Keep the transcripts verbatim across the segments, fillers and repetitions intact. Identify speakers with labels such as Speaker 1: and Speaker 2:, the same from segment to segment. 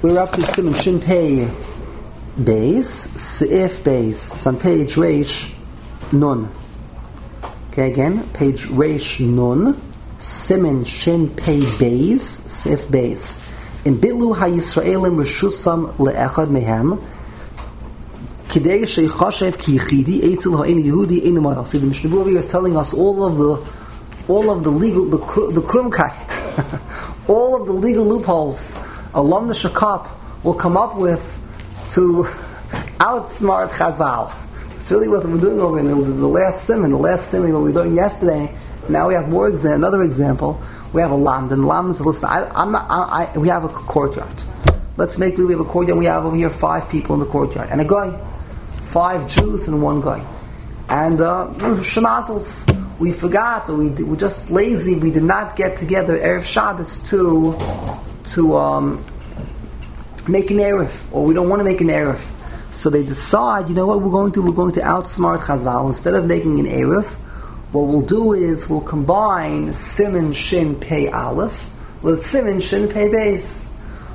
Speaker 1: We're up to Simon Shin Pei Beis, Seif Beis. It's on page Reish Nun. Okay, again, page Reish Nun, Simon Shin Pei Beis, Seif Beis. In Bitlu HaYisraelim Reshusam Le'echad Mehem, Kidei Sheichashev Ki Yichidi, Eitzil Ha'en Yehudi Ein Moel. See, the Mishnah Berurah here is telling us all of the, all of the legal, the the krumkeit, all of the legal loopholes Alum Shakap will come up with to outsmart Chazal. It's really what we're doing over in the, the last simon, the last simon what we learned yesterday. Now we have more exa- another example. We have a lamd, and lamd says, "Listen, I, I'm not. I, I, we have a courtyard. Let's make we have a courtyard. We have over here five people in the courtyard, and a guy, five Jews and one guy, and uh, shemazels. We forgot, or we we're just lazy. We did not get together erev Shabbos to to um, make an erev, or we don't want to make an erev. So they decide, you know what we're going to? We're going to outsmart Chazal. Instead of making an erev, what we'll do is we'll combine Siman Shin Pei Aleph with Siman Shin Pei Beis.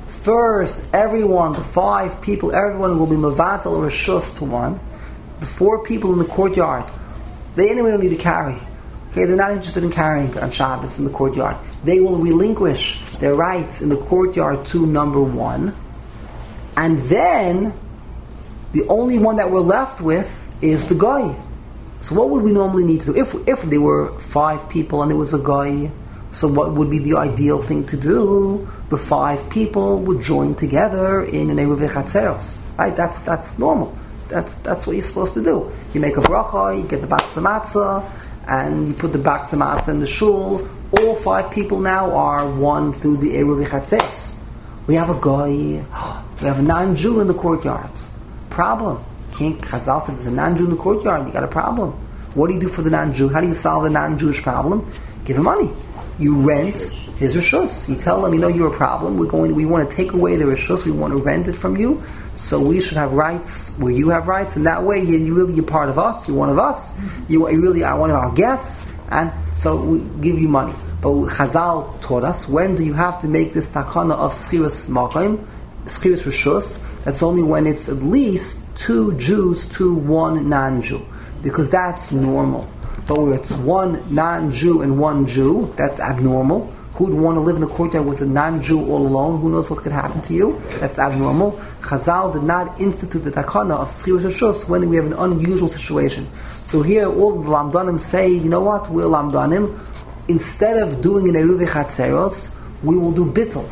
Speaker 1: First, everyone, the five people, everyone will be Mavatal or Reshus to one. The four people in the courtyard, they anyway don't need to carry. Okay, they're not interested in carrying on Shabbos in the courtyard. They will relinquish their rights in the courtyard to number one. And then, the only one that we're left with is the guy. So what would we normally need to do? If if there were five people and there was a guy, so what would be the ideal thing to do? The five people would join together in an Eruv Chatzeros. Right? That's that's normal. That's that's what you're supposed to do. You make a bracha, you get the Bach Matzah, and you put the Bach Matzah in the shul. All five people now are one through the Eruv Chatzeros. We have a guy, we have a non-Jew in the courtyard. Problem. King Chazal said there's a non-Jew in the courtyard, you got a problem. What do you do for the non-Jew? How do you solve the non-Jewish problem? Give him money. You rent his reshus. You tell him, you know, you're a problem. We're going. We want to take away the reshus. We want to rent it from you. So we should have rights where you have rights, and that way you, you really you're part of us. You're one of us. You, you really are one of our guests, and so we give you money. But Chazal taught us, when do you have to make this takana of schiras makom, schiras reshus? That's only when it's at least two Jews to one non-Jew, because that's normal. But where it's one non-Jew and one Jew, that's abnormal. Who would want to live in a courtyard with a non-Jew all alone? Who knows what could happen to you? That's abnormal. Chazal did not institute the takana of schiras reshus when we have an unusual situation. So here, all the lamdanim say, you know what? We're lamdanim. Instead of doing an eruv chatzeros, we will do bittul.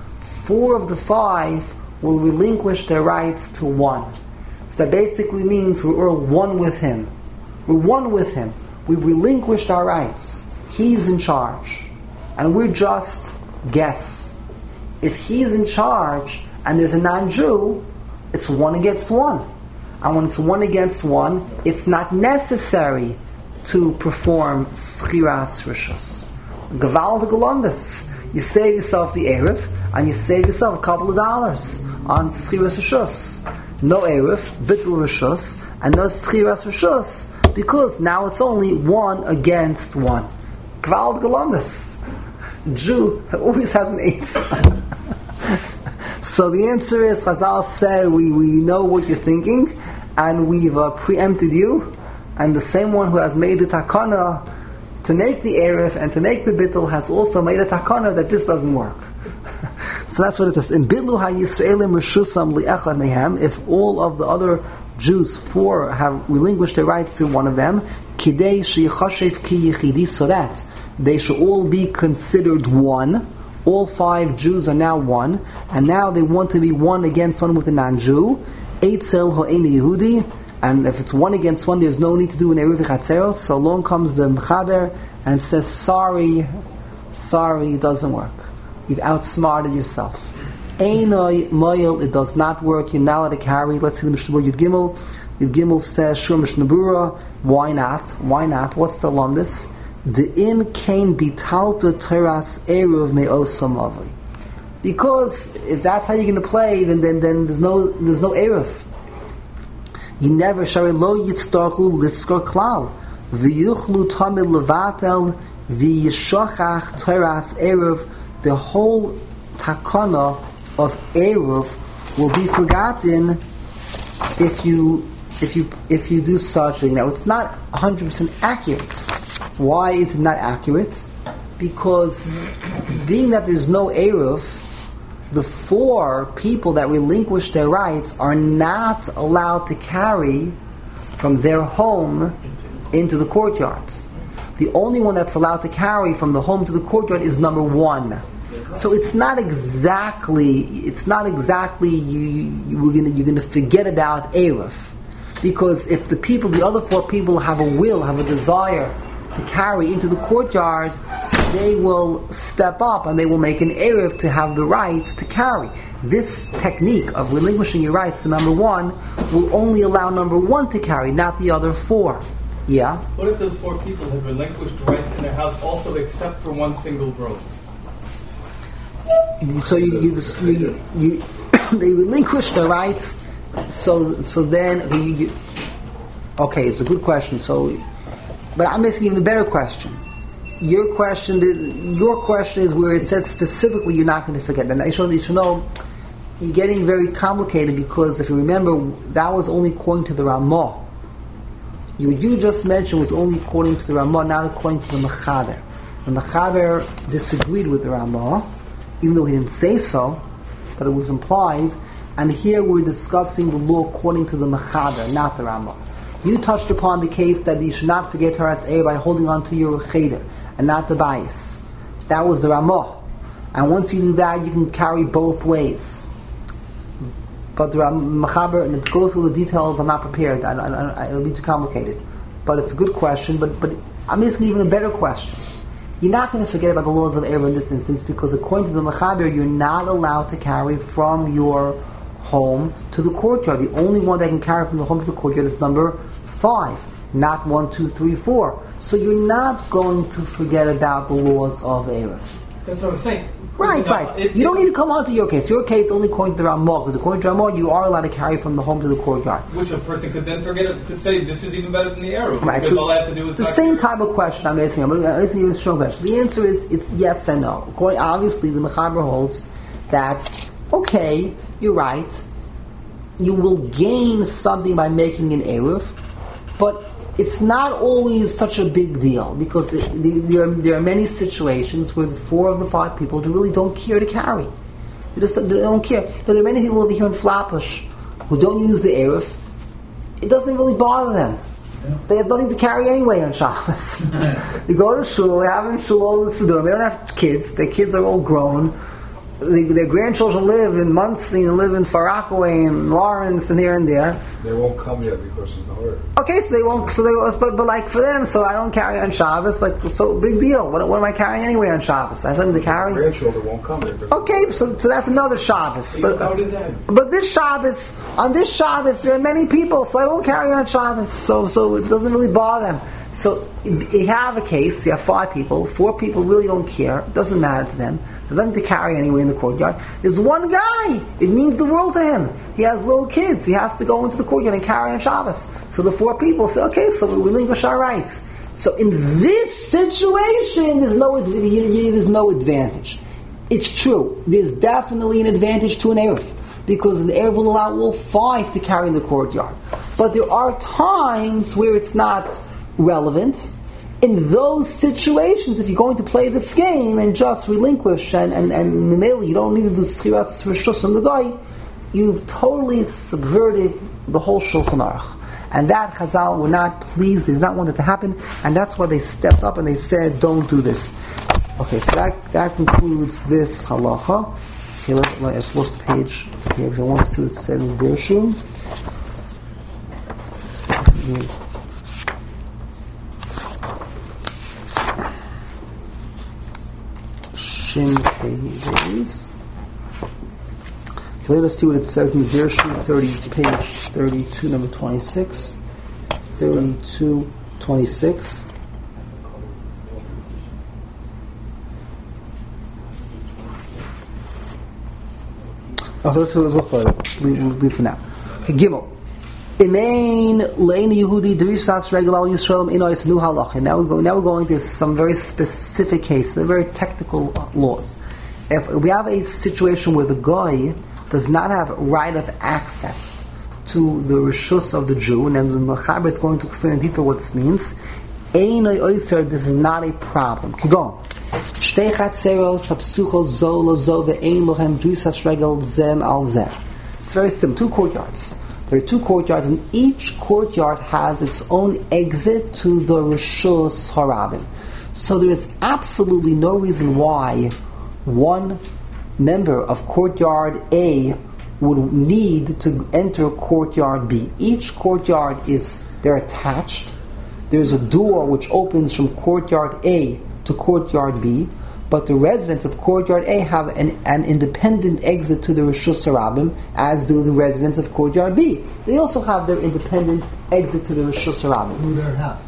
Speaker 1: Four of the five will relinquish their rights to one. So that basically means we're one with him. We're one with him. We've relinquished our rights. He's in charge. And we're just guests. If he's in charge and there's a non-Jew, it's one against one. And when it's one against one, it's not necessary to perform schiras reshus. Gaval de Golondas. You save yourself the erev, and you save yourself a couple of dollars on schiras reshus. No erev, bittul reshus, and no schiras reshus, because now it's only one against one. Gaval de Golondas. Jew always has an eight. So the answer is, Chazal said, we, we know what you're thinking, and we've uh, preempted you. And the same one who has made the takana to make the erev and to make the bittul has also made a takana that this doesn't work. So that's what it says. In bitlu hayisraelim reshusam li'echad mehem, if all of the other Jews, four, have relinquished their rights to one of them, kidei sheyichashev ki yichidi, so that they should all be considered one. All five Jews are now one, and now they want to be one against one with a non-Jew. Eitzel ho'en Yehudi. And if it's one against one, there's no need to do an eruv chatzeros. So along comes the mechaber and says, "Sorry, sorry, it doesn't work. You've outsmarted yourself. Einoi moyel, it does not work. You're not allowed to carry." Let's see the Mishnah Berurah Yud Gimel. Yud Gimel says, "Shur Mishnah Berurah. Why not? Why not? What's the lumdus? The im kain bitalta teras eruv me'osam avoi." Because if that's how you're going to play, then then then there's no there's no eruv. You never shari lo yitztarchu liskor klal v'yuchlu tamid levatel v'yishachach teras eruv. The whole takana of Eruv will be forgotten if you if you if you do such a thing. Now it's not one hundred percent accurate. Why is it not accurate? Because being that there's no Eruv, the four people that relinquish their rights are not allowed to carry from their home into the courtyard. The only one that's allowed to carry from the home to the courtyard is number one. So it's not exactly, it's not exactly you, you, you're gonna you're gonna forget about Eruv, because if the people, the other four people, have a will, have a desire to carry into the courtyard, they will step up and they will make an Eruv to have the rights to carry. This technique of relinquishing your rights to number one will only allow number one to carry, not the other four. Yeah?
Speaker 2: What if those four people have relinquished rights in their house also except for one single grove?
Speaker 1: So you, you, you, you they relinquish their rights, so so then you, you, okay, it's a good question. So, but I'm asking even a better question. Your question, your question is where it said specifically you're not going to forget. And I should, you should know you're getting very complicated, because if you remember, that was only according to the Ramah. You you just mentioned was only according to the Ramah, not according to the Mechaber. The Mechaber disagreed with the Ramah, even though he didn't say so, but it was implied. And here we're discussing the law according to the Mechaber, not the Ramah. You touched upon the case that you should not forget Haras Eir by holding on to your cheder and not the bias. That was the Ramah. And once you do that, you can carry both ways. But the Mechaber, and to go through the details, I'm not prepared. I, I, I, it'll be too complicated. But it's a good question. But, but I'm asking even a better question. You're not going to forget about the laws of Eruv in this instance, because according to the Mechaber, you're not allowed to carry from your home to the courtyard. The only one that can carry from the home to the courtyard is number five, not one, two, three, four. So you're not going to forget about the laws of Eruv.
Speaker 2: That's what I'm saying.
Speaker 1: Right,
Speaker 2: now,
Speaker 1: right.
Speaker 2: It,
Speaker 1: you don't need to come on to your case. Your case only according to the Ramah, because according to the Ramah, you are allowed to carry from the home to the courtyard.
Speaker 2: Which a person could then forget it, could say, this is even better than the Eruv.
Speaker 1: Right.
Speaker 2: Because
Speaker 1: So
Speaker 2: all I have to do is...
Speaker 1: the same type of question I'm asking. I'm asking you a strong question. The answer is, it's yes and no. According, obviously, the Mechaber holds that, okay, you're right, you will gain something by making an Eruv, but it's not always such a big deal, because there are, there are many situations where the four of the five people really don't care to carry. They just they don't care. Now, there are many people over here in Flatbush who don't use the Eruv. It doesn't really bother them. Yeah. They have nothing to carry anyway on Shabbos. They go to shul, they have in shul all the Siddur. They don't have kids. Their kids are all grown. They, their grandchildren live in Muncie and live in Far Rockaway and Lawrence and here and there.
Speaker 3: They won't come yet because of the hurry.
Speaker 1: Okay, so they won't. So they, but but like for them, so I don't carry on Shabbos. Like, so big deal. What, what am I carrying anyway on Shabbos? I have something to carry.
Speaker 3: The grandchildren won't come yet.
Speaker 1: Okay, so so that's another Shabbos. But, but this Shabbos, on this Shabbos, there are many people, so I won't carry on Shabbos. So so it doesn't really bother them. So you have a case. You have five people. Four people really don't care. It doesn't matter to them. For them to carry anyway in the courtyard. There's one guy. It means the world to him. He has little kids. He has to go into the courtyard and carry on Shabbos. So the four people say, okay, so we relinquish our rights. So in this situation, there's no there's no advantage. It's true. There's definitely an advantage to an Eruv, because the Eruv will allow all five to carry in the courtyard. But there are times where it's not relevant. In those situations, if you're going to play this game and just relinquish and and and Mameli, you don't need to do schiras rishus on the guy, you've totally subverted the whole Shulchan Aruch. And that Chazal were not pleased, they did not want it to happen, and that's why they stepped up and they said, don't do this. Okay, so that that concludes this halacha. Okay, let, let, I just lost the page here because I want us to, it said in Gershom. Shin Peis. Okay, let us see what it says in the Gershom, thirty, page thirty-two, number twenty-six. thirty-two, twenty-six. Oh, let's look for it. Leave, leave for now. Okay, Gimel. Imein lein Yehudi drishas regel al Yisrael inois nu halacha. Now we're going. Now we're going to some very specific cases, very technical laws. if we have a situation where the guy does not have right of access to the rishus of the Jew, and then the Mechaber is going to explain in detail what this means. Einay Oyser, this is not a problem. Keep going. Shtei chatzeros hapsuchos zo lo zo ve'ein lohem drisas regel zem al zeh. It's very simple. Two courtyards. There are two courtyards, and each courtyard has its own exit to the rishus harabim. So there is absolutely no reason why one member of courtyard A would need to enter courtyard B. Each courtyard is, they're attached. There's a door which opens from courtyard A to courtyard B, but the residents of courtyard A have an, an independent exit to the Rishus Harabim, as do the residents of courtyard B. They also have their independent exit to the Rishus Harabim.
Speaker 4: Through their house.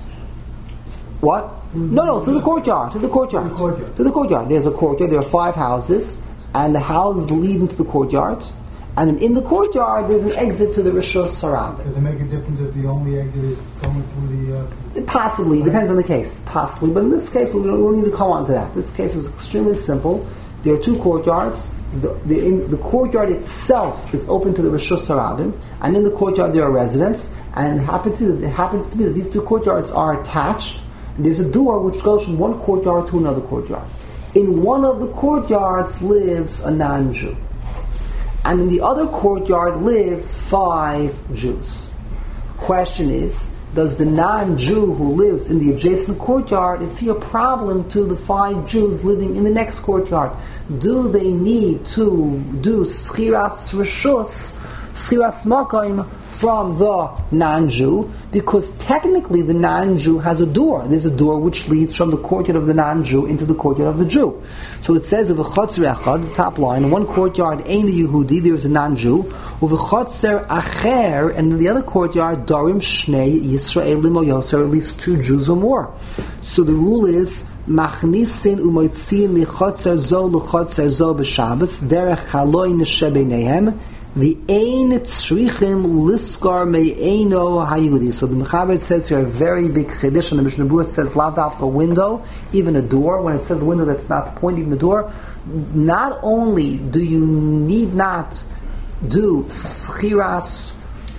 Speaker 1: What? No, no, through the courtyard. Through the courtyard.
Speaker 4: Through the courtyard.
Speaker 1: Through the courtyard. There's a courtyard. There are five houses, and the houses lead into the courtyard. And then in the courtyard, there's an exit to the Rishus Harabim.
Speaker 4: Does it make a difference if the only exit is going through the... Uh,
Speaker 1: Possibly, depends on the case. Possibly, but in this case, we don't, we don't need to come on to that. This case is extremely simple. There are two courtyards. The, the, in, the courtyard itself is open to the Rishus Harabim, and in the courtyard there are residents. And it happens to, it happens to be that these two courtyards are attached. And there's a door which goes from one courtyard to another courtyard. In one of the courtyards lives a non-Jew, and in the other courtyard lives five Jews. The question is, does the non-Jew who lives in the adjacent courtyard, is he a problem to the five Jews living in the next courtyard? Do they need to do schiras rishus, schiras makayim from the non-Jew? Because technically the non-Jew has a door. There's a door which leads from the courtyard of the non-Jew into the courtyard of the Jew. So it says, "V'chotzer echad," the top line, in one courtyard, ein Yehudi, there's a non-Jew, u'v'chotzer acher, and in the other courtyard, darim shnei Yisraelim o yoser, at least two Jews or more. So the rule is, machnisin u'moitzin michotzer zo l'chotzer zo b'Shabbos, derech haloi neshe b'neihem, the ein tzrichim liskar me'eino hayudi. So the Mechaber says here a very big chiddush, and the Mishnah Berurah says lav dafka window, even a door. When it says window, that's not the point. Even the door. Not only do you need not do schiras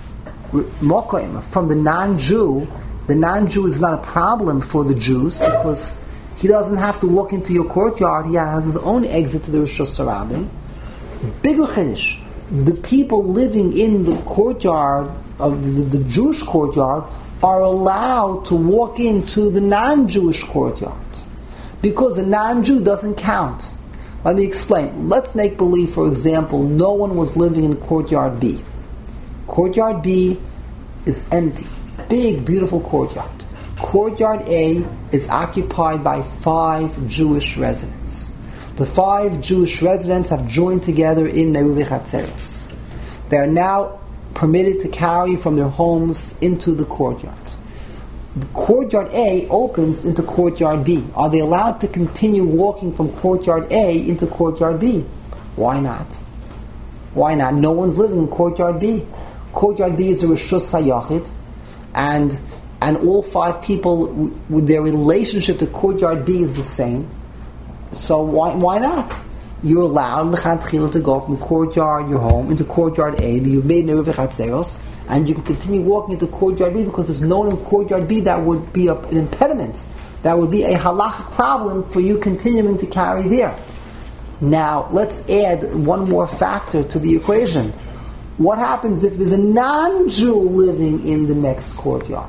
Speaker 1: mokoim from the non-Jew, the non-Jew is not a problem for the Jews because he doesn't have to walk into your courtyard. He has his own exit to the Rishus Harabim. Bigger chiddush. The people living in the courtyard of the, the Jewish courtyard are allowed to walk into the non-Jewish courtyard because the non-Jew doesn't count. Let me explain. Let's make believe, for example, no one was living in courtyard B. Courtyard B is empty. Big, beautiful courtyard. Courtyard A is occupied by five Jewish residents. The five Jewish residents have joined together in Neruvi Chatzeros. They are now permitted to carry from their homes into the courtyard. The courtyard A opens into courtyard B. Are they allowed to continue walking from courtyard A into courtyard B? Why not? Why not? No one's living in courtyard B. Courtyard B is a Rishus HaYachid, and and all five people, with their relationship to courtyard B is the same. So why why not? You're allowed l'chantchila to go from courtyard your home into courtyard A. You've made Neruvi Chatzeros, and you can continue walking into courtyard B because there's no one in courtyard B that would be a, an impediment. That would be a halachic problem for you continuing to carry there. Now let's add one more factor to the equation. What happens if there's a non-Jew living in the next courtyard?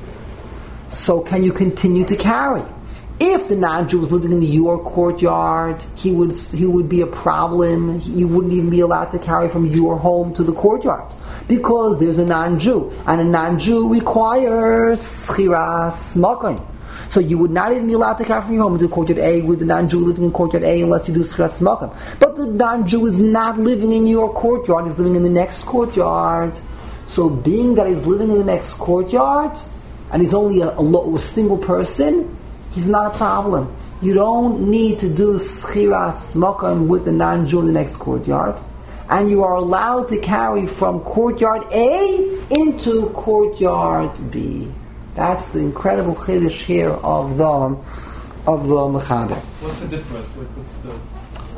Speaker 1: So can you continue to carry? If the non-Jew was living in your courtyard, he would he would be a problem. You wouldn't even be allowed to carry from your home to the courtyard because there's a non-Jew, and a non-Jew requires schiras makayim. So you would not even be allowed to carry from your home to courtyard A with the non-Jew living in courtyard A unless you do schiras makayim. But the non-Jew is not living in your courtyard; he's living in the next courtyard. So, being that he's living in the next courtyard and he's only a, a, a single person, he's not a problem. You don't need to do schiras makayim with the non-Jew in the next courtyard, and you are allowed to carry from courtyard A into courtyard B. That's the incredible chiddush here of the of the Mechaber.
Speaker 2: What's the difference? Like, what's the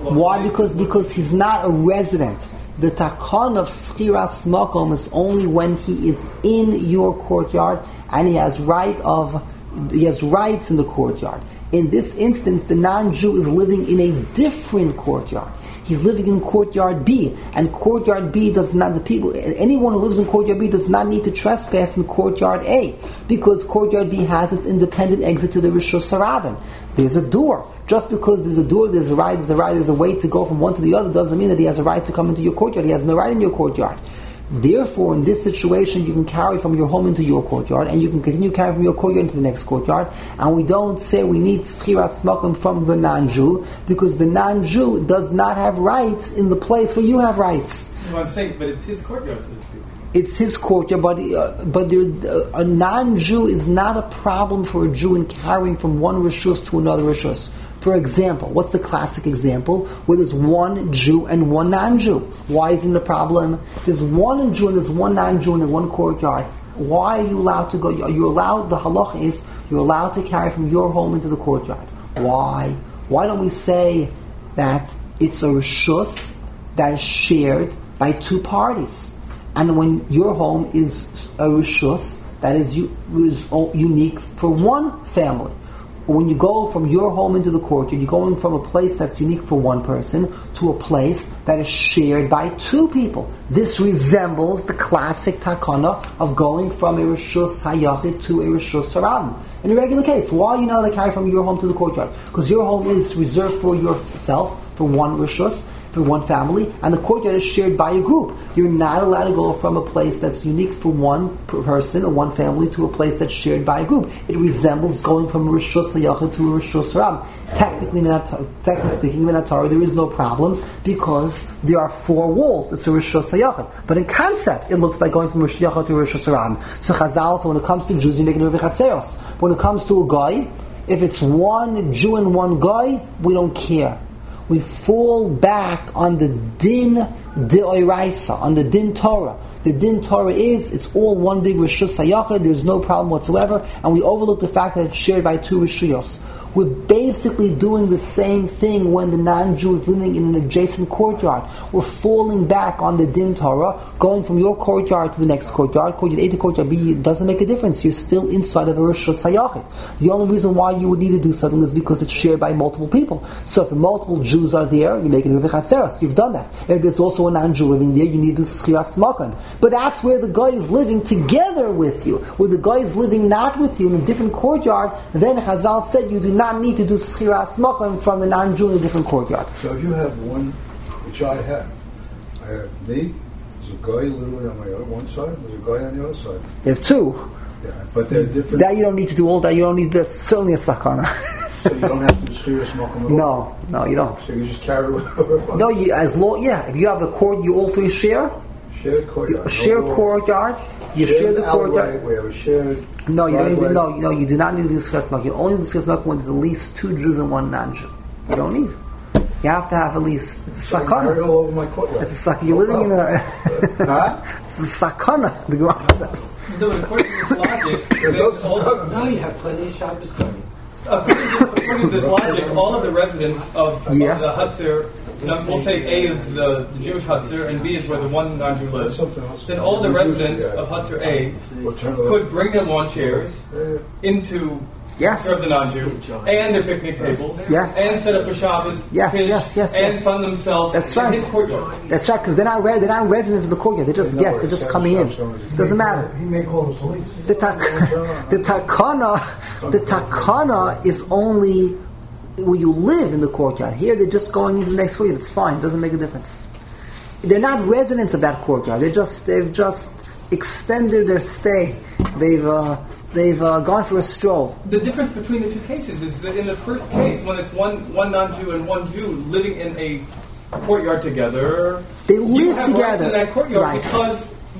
Speaker 1: Why? Because because he's not a resident. The takon of schiras makom is only when he is in your courtyard and he has right of he has rights in the courtyard. In this instance, the non-Jew is living in a different courtyard. He's living in courtyard B, and courtyard B does not, the people, anyone who lives in courtyard B does not need to trespass in courtyard A, because courtyard B has its independent exit to the Rishus Harabim. There's a door. Just because there's a door, there's a right, there's a right, there's a way to go from one to the other, doesn't mean that he has a right to come into your courtyard. He has no right in your courtyard. Therefore, in this situation, you can carry from your home into your courtyard, and you can continue carrying from your courtyard into the next courtyard. And we don't say we need schiras makom from the non-Jew, because the non-Jew does not have rights in the place where you have rights.
Speaker 2: Well, I'm saying, but it's his courtyard, so to speak.
Speaker 1: It's his courtyard, but uh, but there, uh, a non-Jew is not a problem for a Jew in carrying from one rishus to another rishus. For example, what's the classic example? Where there's one Jew and one non-Jew. Why isn't it a problem? There's one Jew and there's one non-Jew in one courtyard. Why are you allowed to go? You're allowed, the halach is, you're allowed to carry from your home into the courtyard. Why? Why don't we say that it's a rishus that is shared by two parties? And when your home is a rishus that is, u- is unique for one family. When you go from your home into the courtyard, you're going from a place that's unique for one person to a place that is shared by two people. This resembles the classic takana of going from a rishus hayachid to a rishus harabim. In a regular case, why are you not allowed to carry from your home to the courtyard? Because your home is reserved for yourself, for one rishus, for one family, and the courtyard is shared by a group. You're not allowed to go from a place that's unique for one person or one family to a place that's shared by a group. It resembles going from a Rishus HaYachid to a Rishus Harabim. Technically, technically speaking, in Torah, there is no problem because there are four walls. It's a Rishus HaYachid. But in concept, it looks like going from Rishus HaYachid to a Rishus Harabim. So Chazal, so when it comes to Jews, you make it a Vichatzeros. When it comes to a guy, if it's one Jew and one guy, we don't care. We fall back on the din de'oraisa, on the din Torah. The din Torah is, it's all one big Rishus HaYachid, there's no problem whatsoever, and we overlook the fact that it's shared by two Rishuyos. We're basically doing the same thing when the non-Jew is living in an adjacent courtyard. We're falling back on the din Torah, going from your courtyard to the next courtyard. Courtyard A to courtyard B, it doesn't make a difference. You're still inside of a Rishus HaYachid. The only reason why you would need to do something is because it's shared by multiple people. So if multiple Jews are there, you make it a Vichatzeros. You've done that. If there's also a non-Jew living there, you need to do Schiras Makom. But that's where the guy is living together with you. Where the guy is living not with you in a different courtyard, then Chazal said you do not need to do Schiras Makom from a non-Jew in a different courtyard.
Speaker 3: So if you have one, which I have, I have me, there's a guy literally on my other one side, there's a guy on the other side.
Speaker 1: You have two.
Speaker 3: Yeah, but they're different.
Speaker 1: That you don't need to do all that. You don't need that's certainly a sakana.
Speaker 3: So you don't have to do Schiras Makom at all?
Speaker 1: No, no, you don't.
Speaker 3: So you just carry whatever.
Speaker 1: No, you as long yeah. If you have a court, you all three share.
Speaker 3: Shared courtyard.
Speaker 1: Share
Speaker 3: no
Speaker 1: courtyard. You
Speaker 3: shared
Speaker 1: share the courtyard.
Speaker 3: Alleyway, we have a shared.
Speaker 1: No, you don't
Speaker 3: driveway.
Speaker 1: even, no, no, you do not need to do Schiras Makom. You only do Schiras Makom when there's at least two Jews and one non-Jew. You don't need it. You have to have at least, it's a
Speaker 3: So I carry
Speaker 1: sakana.
Speaker 3: all over my courtyard.
Speaker 1: It's a sakana. You're living in a,
Speaker 3: Huh?
Speaker 1: it's a sakana, the Gemara says.
Speaker 2: No, according to this logic,
Speaker 3: There's
Speaker 2: then
Speaker 3: no
Speaker 2: all,
Speaker 3: sakana.
Speaker 5: Now you have plenty of Shabbos going.
Speaker 2: according, to, according to this logic, all of the residents of, of
Speaker 1: Yeah.
Speaker 2: the Hutzir, now we'll say A is the, the Jewish Hutzir and B is where the one non-Jew lives.
Speaker 3: Something else.
Speaker 2: Then all the
Speaker 3: We used to
Speaker 2: residents
Speaker 3: get-
Speaker 2: of Hutzir A
Speaker 3: We'll turn it
Speaker 2: could
Speaker 3: up.
Speaker 2: bring their lawn chairs
Speaker 3: Yeah.
Speaker 2: into
Speaker 1: Yes.
Speaker 2: serve the non-Jew and their picnic tables
Speaker 1: Yes.
Speaker 2: and set up for Shabbos,
Speaker 1: Yes,
Speaker 2: fish,
Speaker 1: yes, yes,
Speaker 2: and
Speaker 1: yes.
Speaker 2: sun themselves
Speaker 1: That's
Speaker 2: in
Speaker 1: right.
Speaker 2: his courtyard.
Speaker 1: That's right, because they're not, re- they're not residents of the courtyard. They're just
Speaker 3: They know
Speaker 1: guests.
Speaker 3: where
Speaker 1: They're just
Speaker 3: it's
Speaker 1: coming in.
Speaker 3: at.
Speaker 1: Doesn't matter.
Speaker 4: He may call the police.
Speaker 1: The, tak- the takana, the takana is only where you live in the courtyard. Here, they're just going into the next courtyard. It's fine. It doesn't make a difference. They're not residents of that courtyard. They're just they've just extended their stay. They've uh, they've uh, gone for a stroll.
Speaker 2: The difference between the two cases is that in the first case, when it's one one non-Jew and one Jew living in a courtyard together,
Speaker 1: They
Speaker 2: you
Speaker 1: live
Speaker 2: have
Speaker 1: together.
Speaker 2: rights in that courtyard
Speaker 1: Right.
Speaker 2: because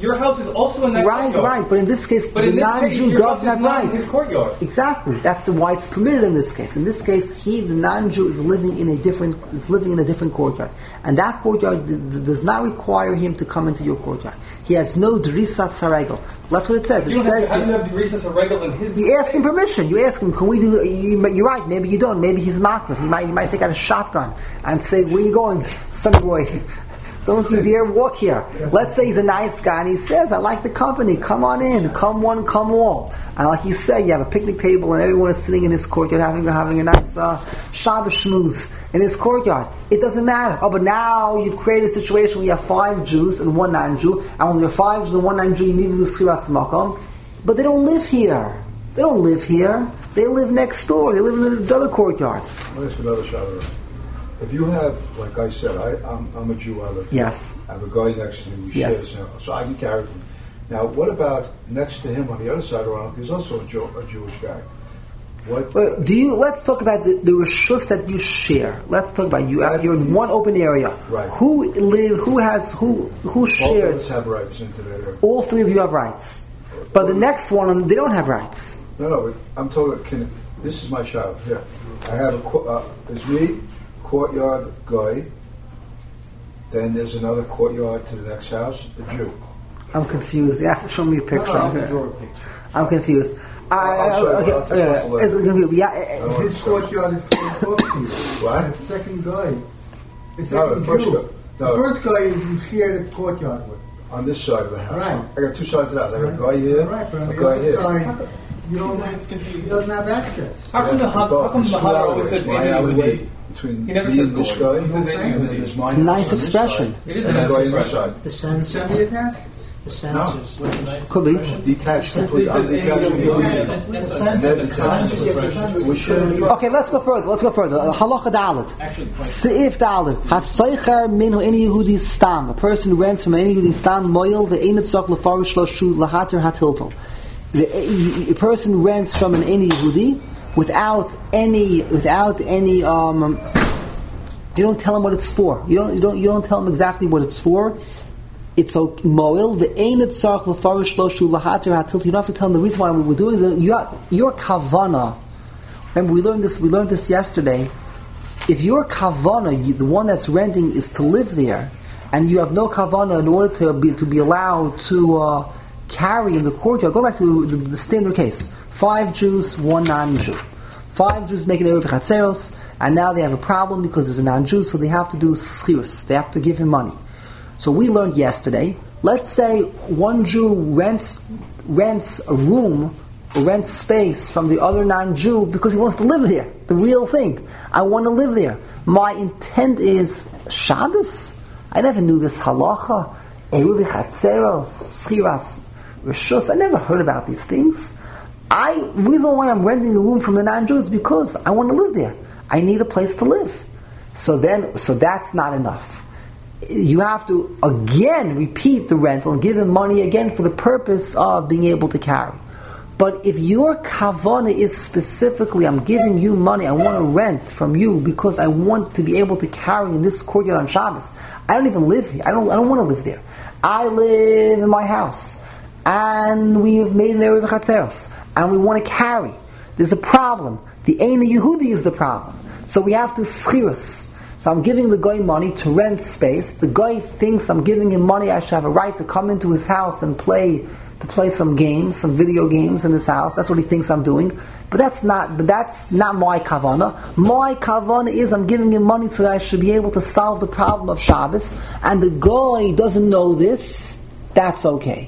Speaker 2: your house is also in that
Speaker 1: Right,
Speaker 2: courtyard.
Speaker 1: right. But in this case,
Speaker 2: But
Speaker 1: the
Speaker 2: in this case,
Speaker 1: non-Jew
Speaker 2: your
Speaker 1: doesn't
Speaker 2: house
Speaker 1: have
Speaker 2: is not in
Speaker 1: rights.
Speaker 2: his courtyard.
Speaker 1: Exactly. That's the why it's permitted in this case. In this case, he, the non-Jew, is living in a different is living in a different courtyard, and that courtyard d- d- does not require him to come into your courtyard. He has no drisa saregel. That's what it says.
Speaker 2: You
Speaker 1: It
Speaker 2: don't have
Speaker 1: says
Speaker 2: to, how do you
Speaker 1: here-
Speaker 2: have the recess of regal in his...
Speaker 1: you ask him permission. You ask him, can we do? You, you're right. Maybe you don't. Maybe he's makbid. He might he might take out a shotgun and say, "Where you going, son boy? Don't you dare walk here." Let's say he's a nice guy and he says, "I like the company. Come on in. Come one, come all." And like you say, you have a picnic table and everyone is sitting in his courtyard having having a nice uh, Shabbos schmooze in his courtyard. It doesn't matter. Oh, but now you've created a situation where you have five Jews and one non-Jew, and when there are five Jews and one non-Jew, you need to do schiras makom. But they don't live here. They don't live here. They live next door. They live in the other courtyard.
Speaker 3: Let me ask you another shot of it. If you have, like I said, I, I'm, I'm a Jew. I live here.
Speaker 1: Yes.
Speaker 3: I have a guy next to me. We
Speaker 1: Yes.
Speaker 3: share the same, so I can carry him. Now, what about next to him on the other side around? He's also a, Jew, a Jewish guy. What?
Speaker 1: Well, do you? Let's talk about the, the rishus that you share. Let's talk about you.
Speaker 3: Right.
Speaker 1: You're in one open area.
Speaker 3: Right.
Speaker 1: Who live? Who has? Who? Who
Speaker 3: Both of us
Speaker 1: shares?
Speaker 3: have rights into that area.
Speaker 1: All three of you have rights, but the next one they don't have rights.
Speaker 3: No, no. I'm talking. Can, this is my child. Here, I have a. cour- Uh, it's me, courtyard guy. Then there's another courtyard to the next house, a Jew.
Speaker 1: I'm confused. You have to show me a picture.
Speaker 5: No, no, I have to draw a picture.
Speaker 1: I'm confused. I,
Speaker 3: I'll show you.
Speaker 1: okay,
Speaker 3: I'll just
Speaker 1: yeah,
Speaker 3: cross the line.
Speaker 1: it's confused. Yeah,
Speaker 3: I
Speaker 1: uh,
Speaker 3: don't want
Speaker 4: His
Speaker 3: to-
Speaker 4: courtyard is close up to you.
Speaker 3: What?
Speaker 4: The second guy. The
Speaker 3: No,
Speaker 4: second
Speaker 3: the first
Speaker 4: Jew.
Speaker 3: guy. No.
Speaker 4: The first guy is you share the courtyard with.
Speaker 3: On this side of the house.
Speaker 4: Right.
Speaker 3: I got two sides of the house. I got a guy here,
Speaker 4: Right, but on
Speaker 3: a
Speaker 4: the
Speaker 3: guy
Speaker 4: other
Speaker 3: here.
Speaker 4: side, you don't,
Speaker 2: It's confusing.
Speaker 4: he doesn't have access.
Speaker 2: How come the how, how come
Speaker 3: It's
Speaker 2: the
Speaker 3: two
Speaker 2: Hada always
Speaker 3: alleyways.
Speaker 2: says
Speaker 3: My
Speaker 2: any
Speaker 3: alleyway
Speaker 2: way?
Speaker 3: between
Speaker 2: He never
Speaker 3: me
Speaker 2: says
Speaker 3: and this
Speaker 2: goy.
Speaker 3: guy,
Speaker 2: He says any
Speaker 3: and then
Speaker 2: way.
Speaker 3: there's my
Speaker 1: It's a nice
Speaker 3: house on this
Speaker 1: expression.
Speaker 3: side,
Speaker 2: It is a
Speaker 3: and the
Speaker 2: nice
Speaker 3: guy on this
Speaker 2: expression.
Speaker 3: side.
Speaker 5: The sense,
Speaker 4: Semi-attached?
Speaker 5: the sense
Speaker 3: No.
Speaker 5: is
Speaker 1: could be.
Speaker 3: Detached completely. I'm detached completely. And then detached. We should.
Speaker 1: Okay, let's go further. Let's go further. Uh, Halacha Dalet. Seif Dalet. Hasoicher minhu any Yehudi stam. A person rents from any Yehudi stam moil the einet tzach lefarish lo shu lahater hatiltel. The a person rents from an any Yehudi without any without any um. You don't tell him what it's for. You don't you don't you don't tell him exactly what it's for. It's okay. Moil the einet tzach lefarish lo shu lahater hatiltel. You don't have to tell him the reason why we're doing it. Your your kavana. Remember, we learned this. We learned this yesterday. If your kavana, you, the one that's renting, is to live there, and you have no kavana in order to be to be allowed to uh, carry in the courtyard, go back to the, the standard case: five Jews, one non-Jew. Five Jews making erev chatzeros, and now they have a problem because there's a non-Jew, so they have to do schirus. They have to give him money. So we learned yesterday. Let's say one Jew rents rents a room. Rent space from the other non-Jew because he wants to live there. The real thing. I want to live there. My intent is Shabbos. I never knew this halacha. Eruv chatzeros, schiras, rishus. I never heard about these things. I the reason why I'm renting a room from the non-Jew is because I want to live there. I need a place to live. So then, so that's not enough. You have to again repeat the rental and give him money again for the purpose of being able to carry. But if your kavana is specifically, I'm giving you money, I want to rent from you because I want to be able to carry in this courtyard on Shabbos. I don't even live here. I don't. I don't want to live there. I live in my house, and we have made an erev chatzeros, and we want to carry. There's a problem. The Eina Yehudi is the problem. So we have to schirus. So I'm giving the guy money to rent space. The guy thinks I'm giving him money. I should have a right to come into his house and play. To play some games, some video games in his house. That's what he thinks I'm doing. But that's not but that's not my kavana. My kavana is I'm giving him money so that I should be able to solve the problem of Shabbos. And the guy doesn't know this, that's okay.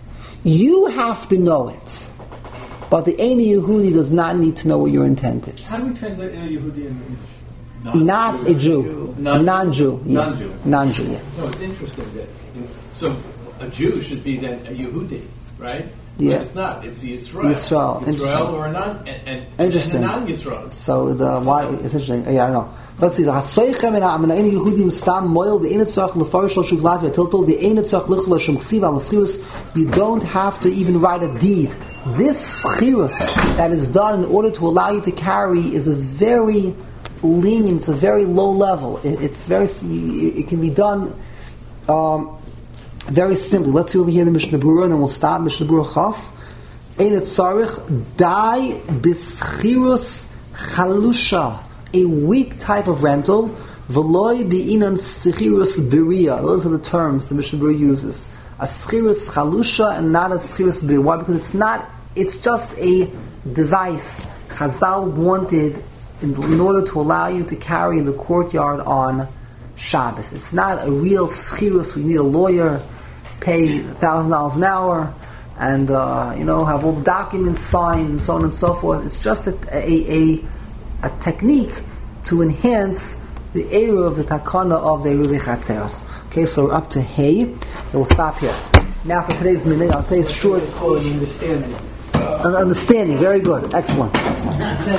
Speaker 1: You have to know it. But the Eina Yehudi does not need to know what your intent is.
Speaker 2: How do we translate Eina Yehudi in English?
Speaker 1: Not a Jew.
Speaker 2: Non-
Speaker 1: Non-Jew. Yeah.
Speaker 2: Non-Jew.
Speaker 1: Non-Jew, yeah.
Speaker 6: No, it's interesting that so a Jew should be then a Yehudi, right?
Speaker 1: Yeah.
Speaker 6: But it's not. It's the Yisrael.
Speaker 1: Yisrael. Interesting.
Speaker 6: Yisrael or a non and, and,
Speaker 1: Interesting.
Speaker 6: and a non-Yisrael.
Speaker 1: So the why it's interesting. Yeah, I don't know. Let's see. The hasoichem in ha'amina any Yehudim stam moil the einet tzach lefarish lo shuglat v'tiltel the einet tzach lichla shem ksiv al schirus. You don't have to even write a deed. This schirus that is done in order to allow you to carry is a very lenient. It's a very low level. It, it's very. It can be done. Um, Very simply, let's see over here in the Mishnah Berurah, and then we'll stop Mishnah Berurah Chaf. Ein tzarich dai b'schirus chalusha, a weak type of rental. V'loi bi'inan schirus beria. Those are the terms the Mishnah Berurah uses. A schirus chalusha and not a schirus beria. Why? Because it's not. It's just a device. Chazal wanted in, in order to allow you to carry in the courtyard on Shabbos. It's not a real schirus. We need a lawyer, pay one thousand dollars an hour, and uh, you know, have all the documents signed and so on and so forth. It's just a, a, a, a technique to enhance the area of the takana of the Eruv Chatzeros. Okay, so we're up to Hay, and we'll stop here. Now for today's minute, today's short
Speaker 5: Understanding.
Speaker 1: understanding. Very good. Excellent. Excellent.